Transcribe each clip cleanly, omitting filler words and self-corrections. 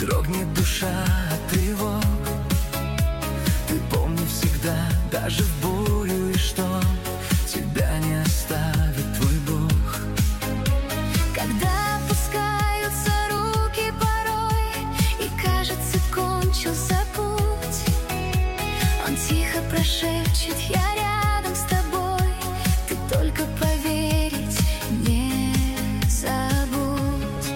дрогнет душа от тревог. Ты помни всегда, даже в бурю и что тебя не оставит твой Бог. Когда опускаются руки порой и кажется, кончился путь, Он тихо прошепчет: я рядом с тобой, ты только поверить не забудь.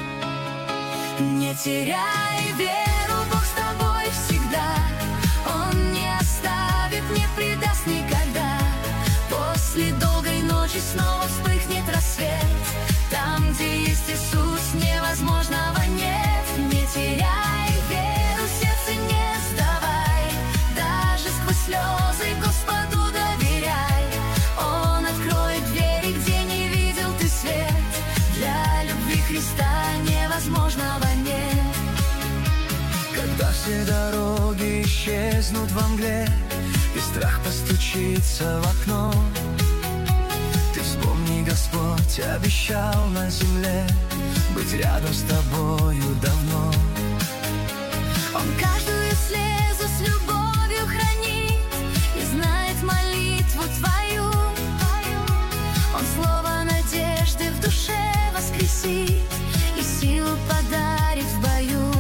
Не теряй веру, Бог с тобой всегда, Он не оставит, не предаст никогда. После долгой ночи снова вспыхнет рассвет. Там, где есть Иисус, невозможного нет. Не теряй веру, сердце не сдавай, даже сквозь слезы Господу доверяй. Он откроет двери, где не видел ты свет. Для любви Христа невозможного нет. Когда все дороги исчезнут во мгле и страх постучится в окно, ты вспомни, Господь обещал на земле быть рядом с тобою давно. Он каждую слезу с любовью хранит и знает молитву твою. Он слово надежды в душе воскресит и силу подарит в бою.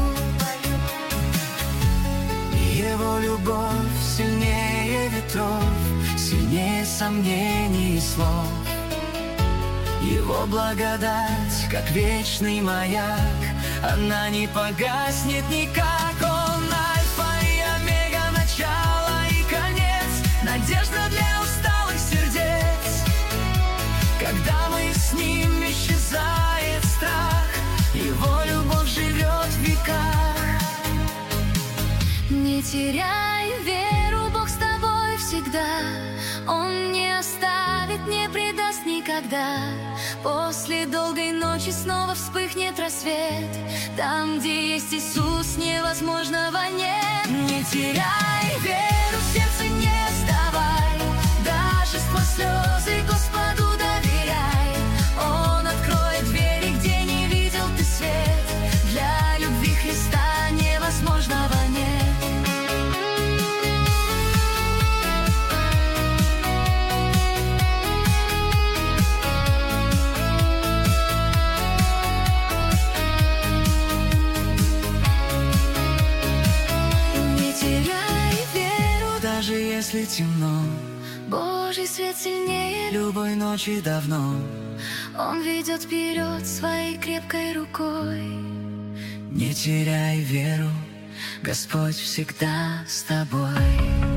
Его любовь сильнее ветров, сильнее сомнений и слов. Его благодать, как вечный маяк, она не погаснет никак. Он альфа и омега, начало и конец, надежда для усталых сердец. Когда мы с Ним, исчезает страх, Его любовь живет в веках. Не теряй веру, Бог с тобой всегда, Он не оставит, не предаст никогда. После долгой ночи снова вспыхнет рассвет. Там, где есть Иисус, невозможного нет. Не теряй веру, сердце не сдавай, даже сквозь слезы Господу доверяй. Он откроет двери, где не видел ты свет. Для любви Христа невозможного нет. Даже если темно, Божий свет сильнее любой ночи давно. Он ведет вперед своей крепкой рукой. Не теряй веру, Господь всегда с тобой.